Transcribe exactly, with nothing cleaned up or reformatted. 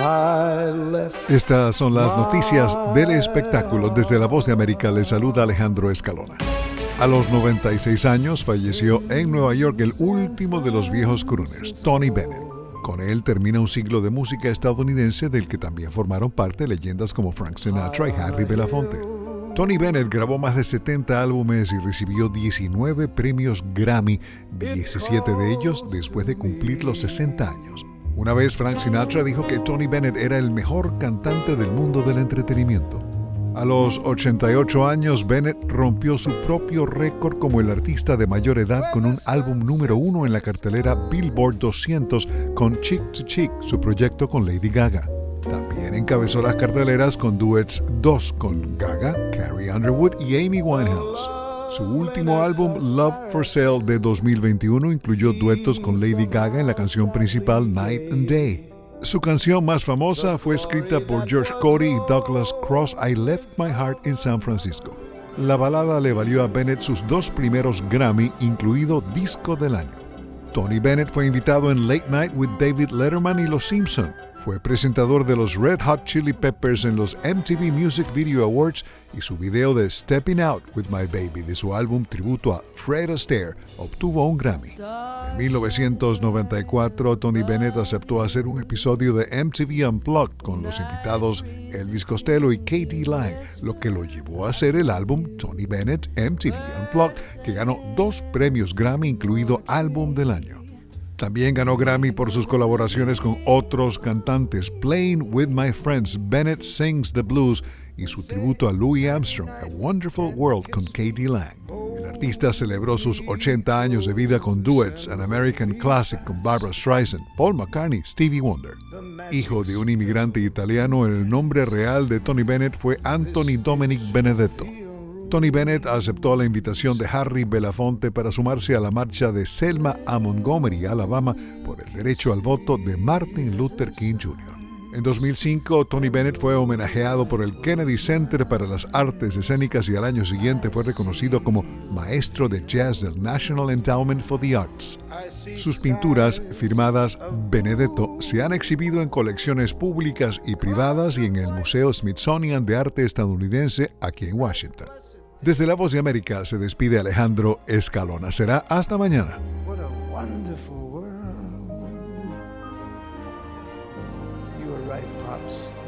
Estas son las noticias del espectáculo. Desde La Voz de América les saluda Alejandro Escalona. A los noventa y seis años falleció en Nueva York el último de los viejos crooners, Tony Bennett. Con él termina un siglo de música estadounidense del que también formaron parte leyendas como Frank Sinatra y Harry Belafonte. Tony Bennett grabó más de setenta álbumes y recibió diecinueve premios Grammy, diecisiete de ellos después de cumplir los sesenta años. Una vez Frank Sinatra dijo que Tony Bennett era el mejor cantante del mundo del entretenimiento. A los ochenta y ocho años, Bennett rompió su propio récord como el artista de mayor edad con un álbum número uno en la cartelera Billboard doscientos con Cheek to Cheek, su proyecto con Lady Gaga. También encabezó las carteleras con duets dos con Gaga, Carrie Underwood y Amy Winehouse. Su último álbum, Love for Sale de dos mil veintiuno, incluyó duetos con Lady Gaga en la canción principal Night and Day. Su canción más famosa fue escrita por George Cody y Douglas Cross, I Left My Heart in San Francisco. La balada le valió a Bennett sus dos primeros Grammy, incluido Disco del Año. Tony Bennett fue invitado en Late Night with David Letterman y Los Simpson. Fue presentador de los Red Hot Chili Peppers en los M T V Music Video Awards y su video de Stepping Out with My Baby de su álbum tributo a Fred Astaire obtuvo un Grammy. En mil novecientos noventa y cuatro, Tony Bennett aceptó hacer un episodio de M T V Unplugged con los invitados Elvis Costello y Katie Lang, lo que lo llevó a hacer el álbum Tony Bennett M T V Unplugged, que ganó dos premios Grammy, incluido Álbum del Año. También ganó Grammy por sus colaboraciones con otros cantantes, Playing with My Friends, Bennett Sings the Blues y su tributo a Louis Armstrong, A Wonderful World con Katie Lang. El artista celebró sus ochenta años de vida con duets, An American Classic con Barbra Streisand, Paul McCartney, Stevie Wonder. Hijo de un inmigrante italiano, el nombre real de Tony Bennett fue Anthony Dominic Benedetto. Tony Bennett aceptó la invitación de Harry Belafonte para sumarse a la marcha de Selma a Montgomery, Alabama, por el derecho al voto de Martin Luther King junior En dos mil cinco, Tony Bennett fue homenajeado por el Kennedy Center para las Artes Escénicas y al año siguiente fue reconocido como maestro de jazz del National Endowment for the Arts. Sus pinturas, firmadas Benedetto, se han exhibido en colecciones públicas y privadas y en el Museo Smithsonian de Arte Estadounidense aquí en Washington. Desde La Voz de América se despide Alejandro Escalona. Será hasta mañana. What a wonderful world. You were right, Pops.